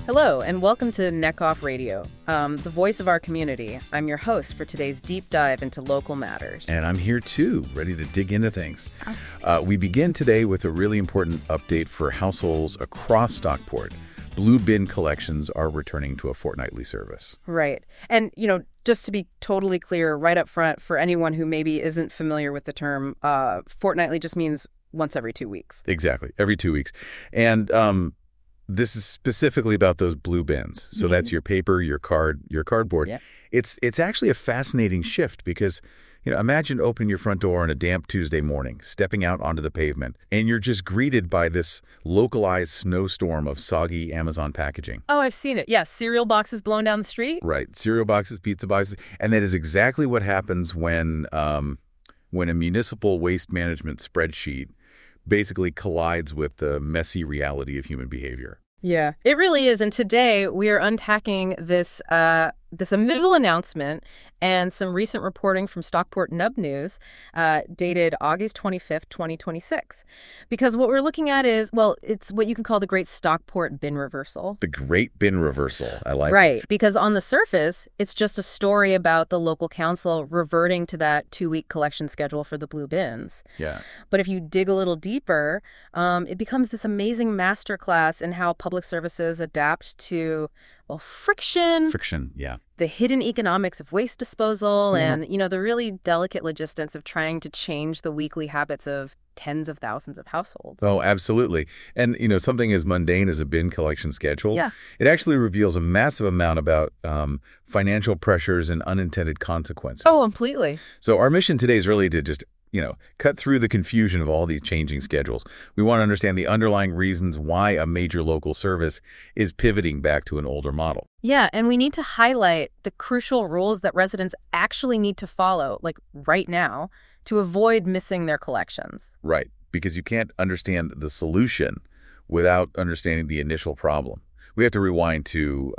Hello, and welcome to Neck Off Radio, the voice of our community. I'm your host for today's deep dive into local matters. And I'm here too, ready to dig into things. We begin today with a really important update for households across Stockport. Blue bin collections are returning to a fortnightly service. Right. And, just to be totally clear right up front, for anyone who maybe isn't familiar with the term, fortnightly just means once every 2 weeks. Exactly, every 2 weeks. And this is specifically about those blue bins. So that's your paper, your cardboard. Yeah. It's actually a fascinating shift because, imagine opening your front door on a damp Tuesday morning, stepping out onto the pavement, and you're just greeted by this localized snowstorm of soggy Amazon packaging. Oh, I've seen it. Yeah, cereal boxes blown down the street. Right, cereal boxes, pizza boxes, and that is exactly what happens when a municipal waste management spreadsheet basically collides with the messy reality of human behavior. Yeah, it really is. And today we are unpacking this middle announcement and some recent reporting from Stockport Nub News dated August 25th, 2026. Because what we're looking at is, it's what you can call the Great Stockport Bin Reversal. The Great Bin Reversal. I like it. Right, because on the surface, it's just a story about the local council reverting to that 2-week collection schedule for the blue bins. Yeah. But if you dig a little deeper, it becomes this amazing masterclass in how public services adapt to friction, yeah. the hidden economics of waste disposal, and, the really delicate logistics of trying to change the weekly habits of tens of thousands of households. Oh, absolutely. And, something as mundane as a bin collection schedule, it actually reveals a massive amount about financial pressures and unintended consequences. Oh, completely. So our mission today is really to just cut through the confusion of all these changing schedules. We want to understand the underlying reasons why a major local service is pivoting back to an older model. Yeah, and we need to highlight the crucial rules that residents actually need to follow, like right now, to avoid missing their collections. Right, because you can't understand the solution without understanding the initial problem. We have to rewind to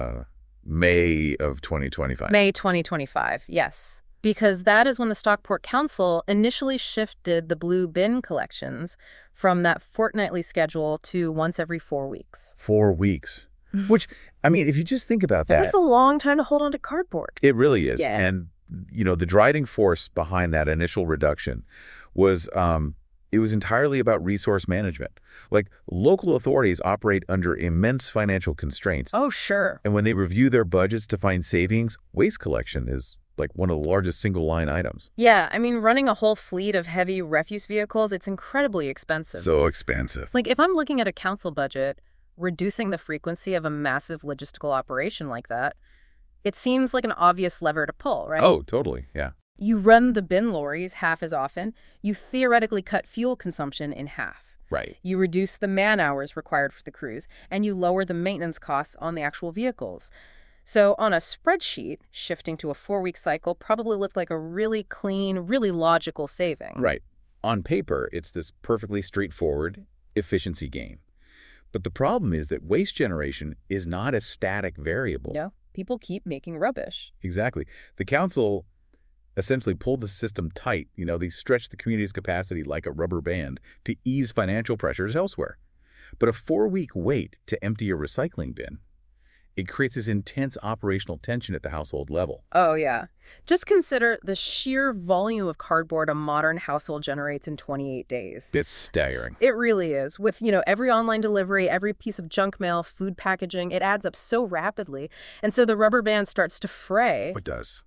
May of 2025. May 2025, yes. Because that is when the Stockport Council initially shifted the blue bin collections from that fortnightly schedule to once every 4 weeks. 4 weeks. Which, if you just think about that. That's a long time to hold on to cardboard. It really is. Yeah. And, the driving force behind that initial reduction was it was entirely about resource management. Like, local authorities operate under immense financial constraints. Oh, sure. And when they review their budgets to find savings, waste collection is like one of the largest single line items. Yeah, running a whole fleet of heavy refuse vehicles, it's incredibly expensive. So expensive. Like, if I'm looking at a council budget, reducing the frequency of a massive logistical operation like that, it seems like an obvious lever to pull, right? Oh, totally, yeah. You run the bin lorries half as often, you theoretically cut fuel consumption in half. Right. You reduce the man hours required for the crews, and you lower the maintenance costs on the actual vehicles. So on a spreadsheet, shifting to a 4-week cycle probably looked like a really clean, really logical saving. Right. On paper, it's this perfectly straightforward efficiency gain. But the problem is that waste generation is not a static variable. No, people keep making rubbish. Exactly. The council essentially pulled the system tight. They stretched the community's capacity like a rubber band to ease financial pressures elsewhere. But a 4-week wait to empty a recycling bin, it creates this intense operational tension at the household level. Oh, yeah. Just consider the sheer volume of cardboard a modern household generates in 28 days. It's staggering. It really is. With, every online delivery, every piece of junk mail, food packaging, it adds up so rapidly. And so the rubber band starts to fray. It does.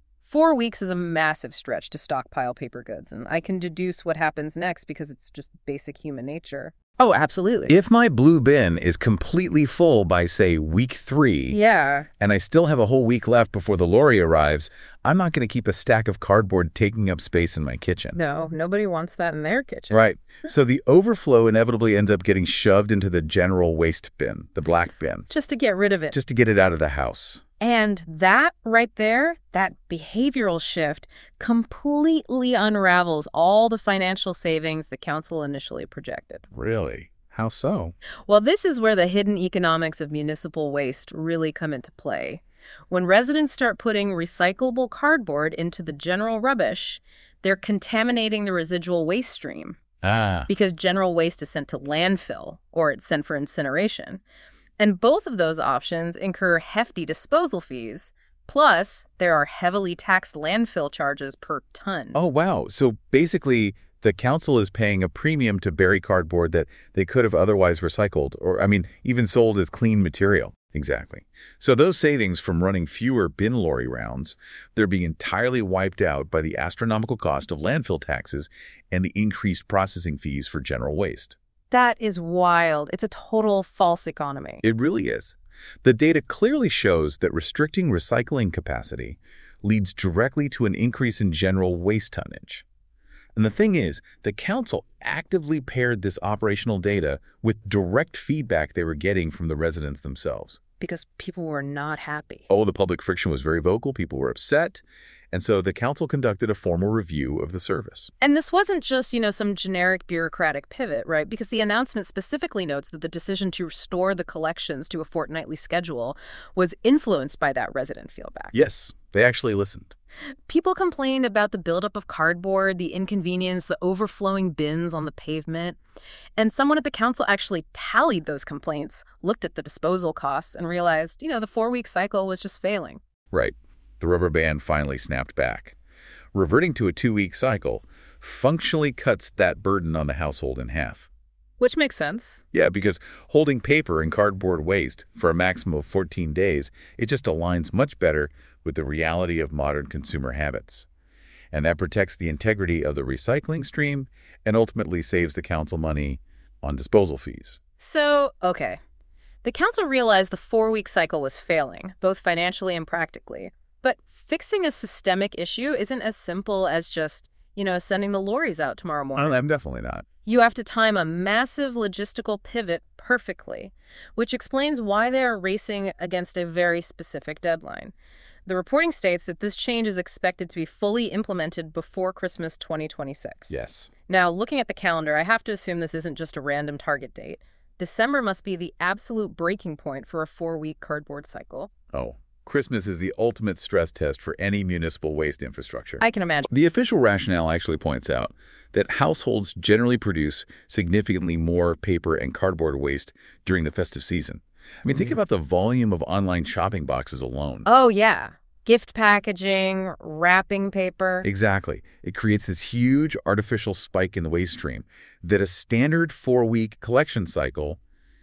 4 weeks is a massive stretch to stockpile paper goods, and I can deduce what happens next because it's just basic human nature. Oh, absolutely. If my blue bin is completely full by, say, week 3, and I still have a whole week left before the lorry arrives, I'm not going to keep a stack of cardboard taking up space in my kitchen. No, nobody wants that in their kitchen. Right. So the overflow inevitably ends up getting shoved into the general waste bin, the black bin. Just to get rid of it. Just to get it out of the house. And that right there, that behavioral shift, completely unravels all the financial savings the council initially projected. Really? How so? Well, this is where the hidden economics of municipal waste really come into play. When residents start putting recyclable cardboard into the general rubbish, they're contaminating the residual waste stream. Because general waste is sent to landfill, or it's sent for incineration. And both of those options incur hefty disposal fees. Plus, there are heavily taxed landfill charges per ton. Oh, wow. So basically, the council is paying a premium to bury cardboard that they could have otherwise recycled or, even sold as clean material. Exactly. So those savings from running fewer bin lorry rounds, they're being entirely wiped out by the astronomical cost of landfill taxes and the increased processing fees for general waste. That is wild. It's a total false economy. It really is. The data clearly shows that restricting recycling capacity leads directly to an increase in general waste tonnage. And the thing is, the council actively paired this operational data with direct feedback they were getting from the residents themselves. Because people were not happy. Oh, the public friction was very vocal. People were upset. And so the council conducted a formal review of the service. And this wasn't just, some generic bureaucratic pivot, right? Because the announcement specifically notes that the decision to restore the collections to a fortnightly schedule was influenced by that resident feedback. Yes, they actually listened. People complained about the buildup of cardboard, the inconvenience, the overflowing bins on the pavement. And someone at the council actually tallied those complaints, looked at the disposal costs, and realized, the 4-week cycle was just failing. Right. The rubber band finally snapped back. Reverting to a 2-week cycle functionally cuts that burden on the household in half. Which makes sense. Yeah, because holding paper and cardboard waste for a maximum of 14 days, it just aligns much better with the reality of modern consumer habits. And that protects the integrity of the recycling stream and ultimately saves the council money on disposal fees. So, okay. The council realized the 4-week cycle was failing, both financially and practically. But fixing a systemic issue isn't as simple as just, sending the lorries out tomorrow morning. I'm definitely not. You have to time a massive logistical pivot perfectly, which explains why they are racing against a very specific deadline. The reporting states that this change is expected to be fully implemented before Christmas 2026. Yes. Now, looking at the calendar, I have to assume this isn't just a random target date. December must be the absolute breaking point for a 4-week cardboard cycle. Oh, Christmas is the ultimate stress test for any municipal waste infrastructure. I can imagine. The official rationale actually points out that households generally produce significantly more paper and cardboard waste during the festive season. Think about the volume of online shopping boxes alone. Oh, yeah. Gift packaging, wrapping paper. Exactly. It creates this huge artificial spike in the waste stream that a standard 4-week collection cycle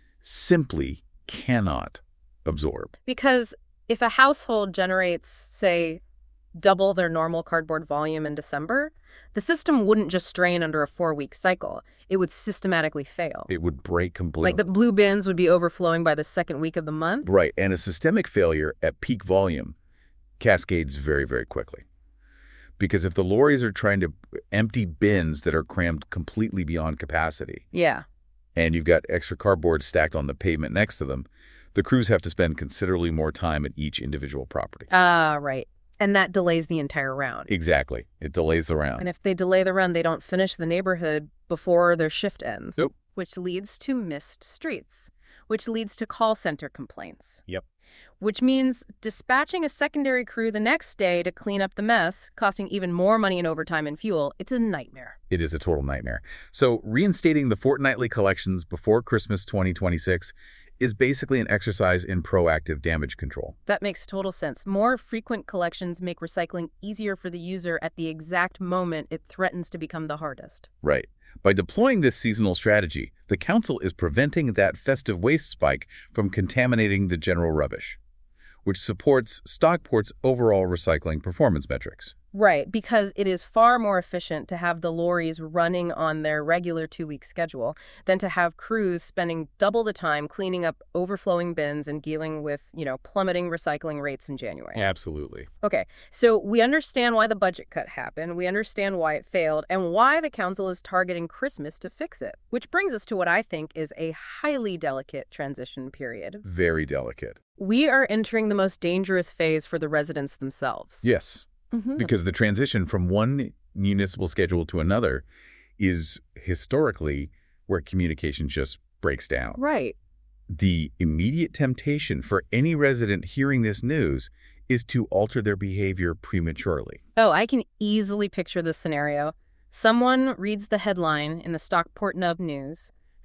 simply cannot absorb. Because if a household generates, say, double their normal cardboard volume in December, the system wouldn't just strain under a 4-week cycle. It would systematically fail. It would break completely. Like the blue bins would be overflowing by the second week of the month? Right. And a systemic failure at peak volume cascades very, very quickly. Because if the lorries are trying to empty bins that are crammed completely beyond capacity, yeah, and you've got extra cardboard stacked on the pavement next to them, the crews have to spend considerably more time at each individual property. Right. And that delays the entire round. Exactly. It delays the round. And if they delay the run, they don't finish the neighborhood before their shift ends. Nope. Which leads to missed streets, which leads to call center complaints. Yep. Which means dispatching a secondary crew the next day to clean up the mess, costing even more money in overtime and fuel. It's a nightmare. It is a total nightmare. So reinstating the fortnightly collections before Christmas 2026 is basically an exercise in proactive damage control. That makes total sense. More frequent collections make recycling easier for the user at the exact moment it threatens to become the hardest. Right. By deploying this seasonal strategy, the council is preventing that festive waste spike from contaminating the general rubbish, which supports Stockport's overall recycling performance metrics. Right, because it is far more efficient to have the lorries running on their regular 2-week schedule than to have crews spending double the time cleaning up overflowing bins and dealing with, plummeting recycling rates in January. Absolutely. Okay, so we understand why the budget cut happened, we understand why it failed, and why the council is targeting Christmas to fix it, which brings us to what I think is a highly delicate transition period. Very delicate. We are entering the most dangerous phase for the residents themselves. Yes. Because the transition from one municipal schedule to another is historically where communication just breaks down. Right. The immediate temptation for any resident hearing this news is to alter their behavior prematurely. Oh, I can easily picture this scenario. Someone reads the headline in the Stockport Nub News,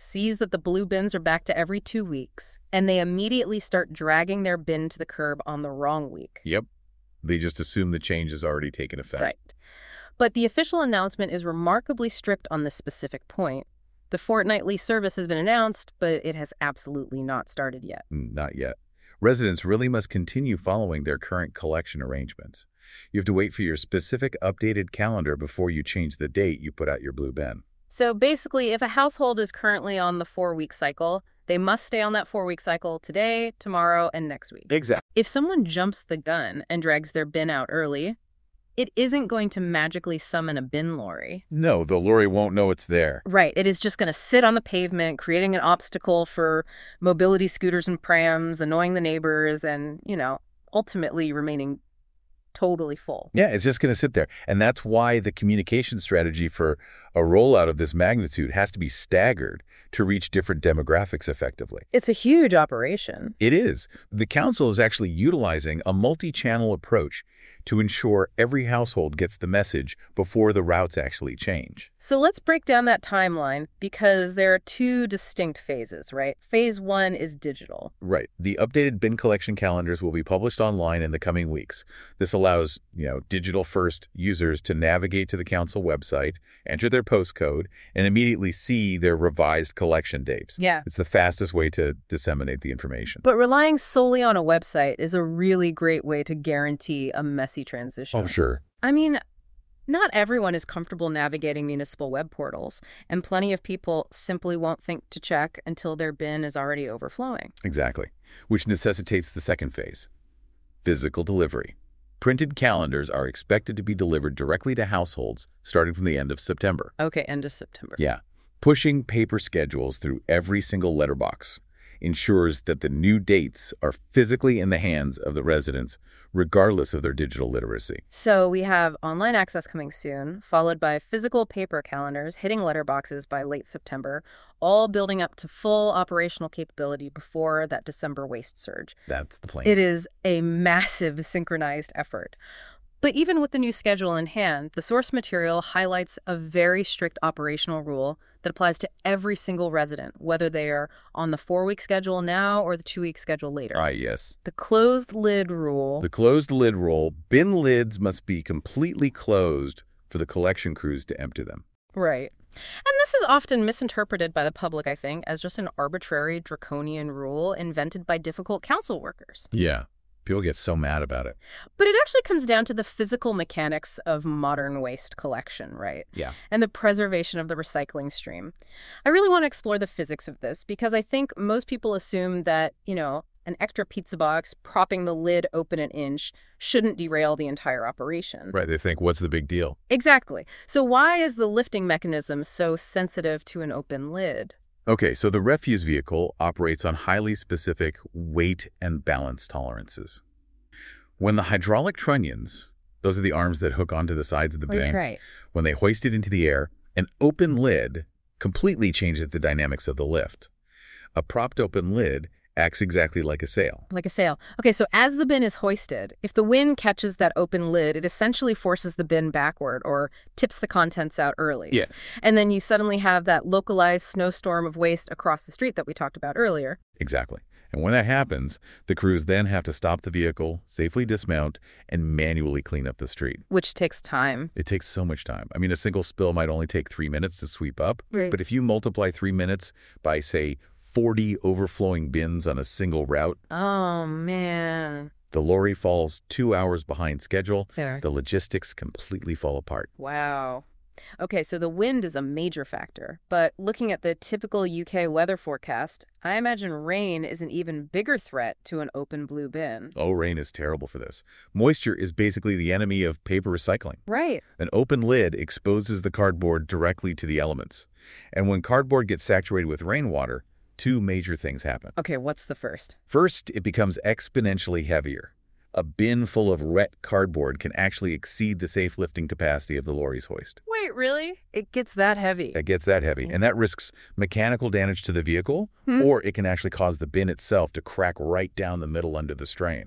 sees that the blue bins are back to every 2 weeks, and they immediately start dragging their bin to the curb on the wrong week. Yep. They just assume the change has already taken effect. Right. But the official announcement is remarkably strict on this specific point. The fortnightly service has been announced, but it has absolutely not started yet. Not yet. Residents really must continue following their current collection arrangements. You have to wait for your specific updated calendar before you change the date you put out your blue bin. So basically, if a household is currently on the 4-week cycle, they must stay on that 4-week cycle today, tomorrow, and next week. Exactly. If someone jumps the gun and drags their bin out early, it isn't going to magically summon a bin lorry. No, the lorry won't know it's there. Right. It is just going to sit on the pavement, creating an obstacle for mobility scooters and prams, annoying the neighbors, and, ultimately remaining totally full. Yeah, it's just going to sit there. And that's why the communication strategy for a rollout of this magnitude has to be staggered to reach different demographics effectively. It's a huge operation. It is. The council is actually utilizing a multi-channel approach to ensure every household gets the message before the routes actually change. So let's break down that timeline, because there are 2 distinct phases, right? Phase 1 is digital. Right. The updated bin collection calendars will be published online in the coming weeks. This allows, digital-first users to navigate to the council website, enter their postcode, and immediately see their revised collection dates. Yeah. It's the fastest way to disseminate the information. But relying solely on a website is a really great way to guarantee a messy transition. Oh, sure. I mean, not everyone is comfortable navigating municipal web portals, and plenty of people simply won't think to check until their bin is already overflowing. Exactly. Which necessitates the second phase, physical delivery. Printed calendars are expected to be delivered directly to households starting from the end of September. Okay, end of September. Yeah. Pushing paper schedules through every single letterbox ensures that the new dates are physically in the hands of the residents, regardless of their digital literacy. So we have online access coming soon, followed by physical paper calendars hitting letterboxes by late September, all building up to full operational capability before that December waste surge. That's the plan. It is a massive synchronized effort. But even with the new schedule in hand, the source material highlights a very strict operational rule that applies to every single resident, whether they are on the 4-week schedule now or the 2-week schedule later. Yes. The closed lid rule. The closed lid rule, bin lids must be completely closed for the collection crews to empty them. Right. And this is often misinterpreted by the public, I think, as just an arbitrary, draconian rule invented by difficult council workers. Yeah. People get so mad about it. But it actually comes down to the physical mechanics of modern waste collection, right? Yeah. And the preservation of the recycling stream. I really want to explore the physics of this because I think most people assume that, an extra pizza box propping the lid open an inch shouldn't derail the entire operation. Right. They think, what's the big deal? Exactly. So why is the lifting mechanism so sensitive to an open lid? Okay, so the refuse vehicle operates on highly specific weight and balance tolerances. When the hydraulic trunnions, those are the arms that hook onto the sides of the bin, Right. when they hoist it into the air, an open lid completely changes the dynamics of the lift. A propped open lid acts exactly like a sail. Like a sail. Okay, so as the bin is hoisted, if the wind catches that open lid, it essentially forces the bin backward or tips the contents out early. Yes. And then you suddenly have that localized snowstorm of waste across the street that we talked about earlier. Exactly. And when that happens, the crews then have to stop the vehicle, safely dismount, and manually clean up the street. Which takes time. It takes so much time. I mean, a single spill might only take 3 minutes to sweep up. Right. But if you multiply 3 minutes by, say, 40 overflowing bins on a single route, Oh, man. the lorry falls 2 hours behind schedule. There. The logistics completely fall apart. Wow. Okay, so the wind is a major factor. But looking at the typical UK weather forecast, I imagine rain is an even bigger threat to an open blue bin. Oh, rain is terrible for this. Moisture is basically the enemy of paper recycling. Right. An open lid exposes the cardboard directly to the elements. And when cardboard gets saturated with rainwater, 2 major things happen. Okay, what's the first? First, it becomes exponentially heavier. A bin full of wet cardboard can actually exceed the safe lifting capacity of the lorry's hoist. Wait, really? It gets that heavy? It gets that heavy, and that risks mechanical damage to the vehicle, or it can actually cause the bin itself to crack right down the middle under the strain.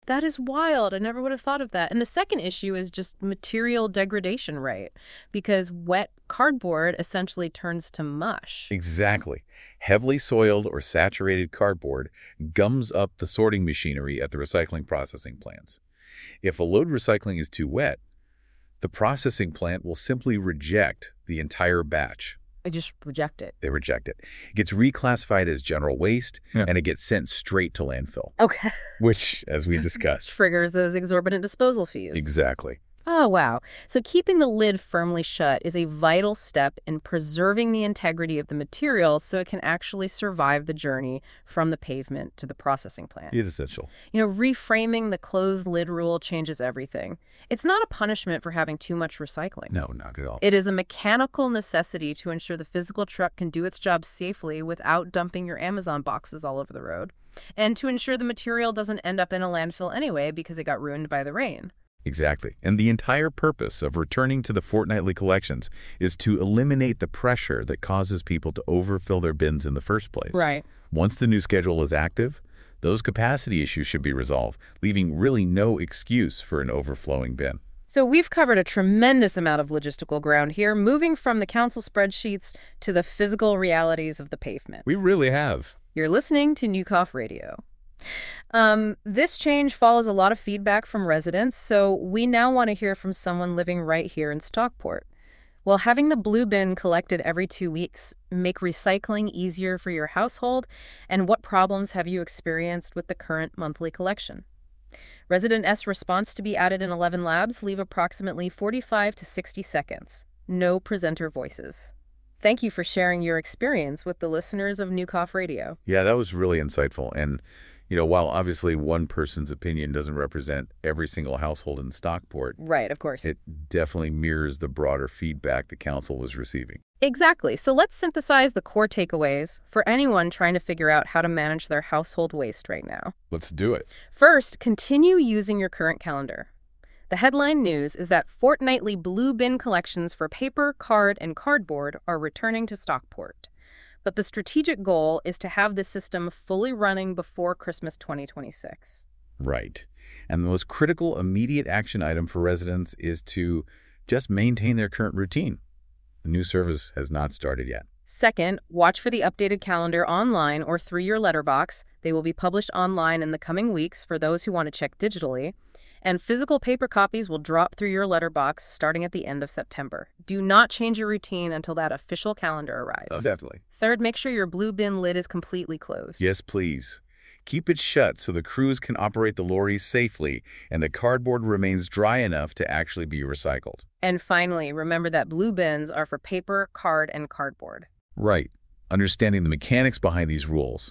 That is wild. I never would have thought of that. And the second issue is just material degradation rate, because wet cardboard essentially turns to mush. Exactly. Heavily soiled or saturated cardboard gums up the sorting machinery at the recycling processing plants. If a load recycling is too wet, the processing plant will simply reject the entire batch. I just reject it. They reject it. It gets reclassified as general waste, and it gets sent straight to landfill. Okay. Which, as we discussed, triggers those exorbitant disposal fees. Exactly. Oh, wow. So keeping the lid firmly shut is a vital step in preserving the integrity of the material so it can actually survive the journey from the pavement to the processing plant. It's essential. Reframing the closed lid rule changes everything. It's not a punishment for having too much recycling. No, not at all. It is a mechanical necessity to ensure the physical truck can do its job safely without dumping your Amazon boxes all over the road, and to ensure the material doesn't end up in a landfill anyway because it got ruined by the rain. Exactly. And the entire purpose of returning to the fortnightly collections is to eliminate the pressure that causes people to overfill their bins in the first place. Right. Once the new schedule is active, those capacity issues should be resolved, leaving really no excuse for an overflowing bin. So we've covered a tremendous amount of logistical ground here, moving from the council spreadsheets to the physical realities of the pavement. We really have. You're listening to Newcoff Radio. This change follows a lot of feedback from residents, so we now want to hear from someone living right here in Stockport. Will having the blue bin collected every 2 weeks make recycling easier for your household? And what problems have you experienced with the current monthly collection? Resident S response to be added in 11 labs leave approximately 45 to 60 seconds. No presenter voices. Thank you for sharing your experience with the listeners of Newcoff Radio. Yeah, that was really insightful. And while obviously one person's opinion doesn't represent every single household in Stockport, right, of course, it definitely mirrors the broader feedback the council was receiving. Exactly. So let's synthesize the core takeaways for anyone trying to figure out how to manage their household waste right now. Let's do it. First, continue using your current calendar. The headline news is that fortnightly blue bin collections for paper, card, and cardboard are returning to Stockport. But the strategic goal is to have the system fully running before Christmas 2026. Right. And the most critical immediate action item for residents is to just maintain their current routine. The new service has not started yet. Second, watch for the updated calendar online or through your letterbox. They will be published online in the coming weeks for those who want to check digitally. And physical paper copies will drop through your letterbox starting at the end of September. Do not change your routine until that official calendar arrives. Oh, definitely. Third, make sure your blue bin lid is completely closed. Yes, please. Keep it shut so the crews can operate the lorries safely and the cardboard remains dry enough to actually be recycled. And finally, remember that blue bins are for paper, card, and cardboard. Right. Understanding the mechanics behind these rules.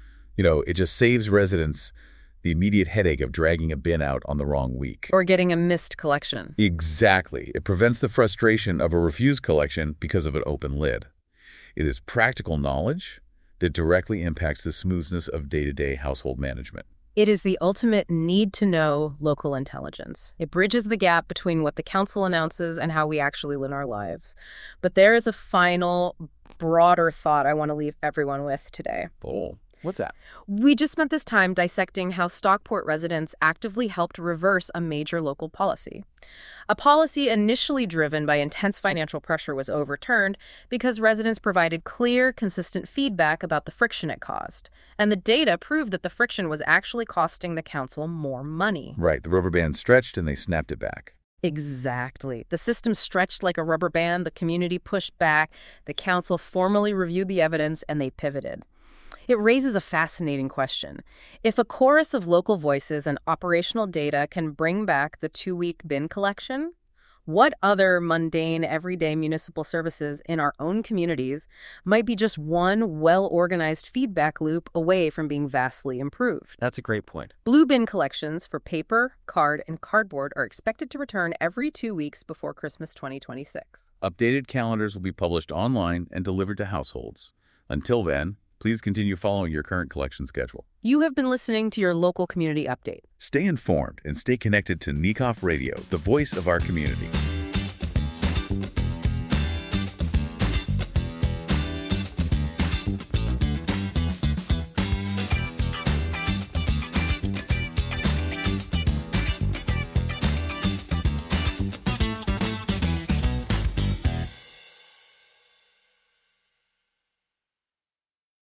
It just saves residents the immediate headache of dragging a bin out on the wrong week. Or getting a missed collection. Exactly. It prevents the frustration of a refused collection because of an open lid. It is practical knowledge that directly impacts the smoothness of day-to-day household management. It is the ultimate need-to-know local intelligence. It bridges the gap between what the council announces and how we actually live our lives. But there is a final, broader thought I want to leave everyone with today. Oh. What's that? We just spent this time dissecting how Stockport residents actively helped reverse a major local policy. A policy initially driven by intense financial pressure was overturned because residents provided clear, consistent feedback about the friction it caused. And the data proved that the friction was actually costing the council more money. Right. The rubber band stretched and they snapped it back. Exactly. The system stretched like a rubber band, the community pushed back, the council formally reviewed the evidence, and they pivoted. It raises a fascinating question. If a chorus of local voices and operational data can bring back the 2-week bin collection, what other mundane, everyday municipal services in our own communities might be just one well-organized feedback loop away from being vastly improved? That's a great point. Blue bin collections for paper, card, and cardboard are expected to return every 2 weeks before Christmas 2026. Updated calendars will be published online and delivered to households. Until then, please continue following your current collection schedule. You have been listening to your local community update. Stay informed and stay connected to Newcoff Radio, the voice of our community.